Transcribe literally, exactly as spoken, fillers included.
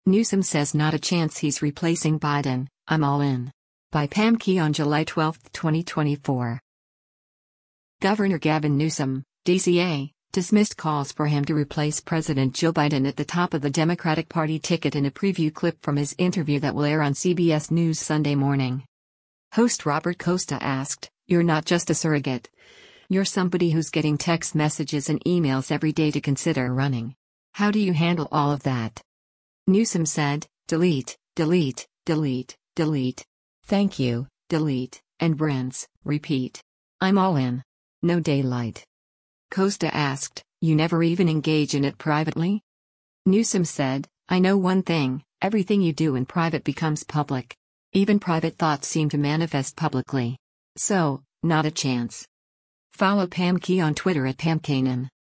Newsom says not a chance he's replacing Biden, I'm all in. By Pam Key on July twelfth, twenty twenty-four. Governor Gavin Newsom, D C A, dismissed calls for him to replace President Joe Biden at the top of the Democratic Party ticket in a preview clip from his interview that will air on C B S News Sunday morning. Host Robert Costa asked, "You're not just a surrogate. You're somebody who's getting text messages and emails every day to consider running. How do you handle all of that?" Newsom said, "Delete, delete, delete, delete. Thank you, delete, and rinse, repeat. I'm all in. No daylight." Costa asked, "You never even engage in it privately?" Newsom said, "I know one thing, everything you do in private becomes public. Even private thoughts seem to manifest publicly. So, not a chance." Follow Pam Key on Twitter at Pam Kanan.